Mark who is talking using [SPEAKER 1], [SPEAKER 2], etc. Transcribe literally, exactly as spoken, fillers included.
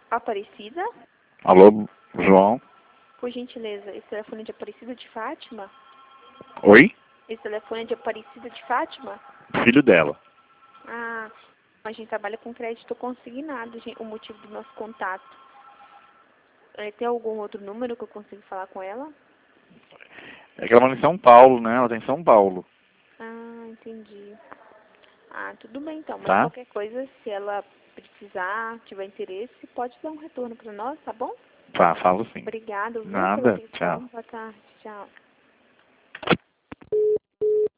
[SPEAKER 1] Aparecida?
[SPEAKER 2] Alô, João?
[SPEAKER 1] Por gentileza, esse telefone é de Aparecida de Fátima?
[SPEAKER 2] Oi?
[SPEAKER 1] Esse telefone é de Aparecida de Fátima?
[SPEAKER 2] Filho dela.
[SPEAKER 1] Ah, a gente trabalha com crédito consignado, gente, o motivo do nosso contato. É, tem algum outro número que eu consigo falar com ela?
[SPEAKER 2] É que ela mora em São Paulo, né? Ela tá em São Paulo.
[SPEAKER 1] Ah, entendi. Ah, tudo bem então, mas
[SPEAKER 2] Tá?
[SPEAKER 1] qualquer coisa, se ela precisar, tiver interesse, pode dar um retorno para nós, tá bom?
[SPEAKER 2] Tá, falo sim.
[SPEAKER 1] Obrigado, viu, pela
[SPEAKER 2] Nada, tchau.
[SPEAKER 1] atenção. Boa tarde, tchau.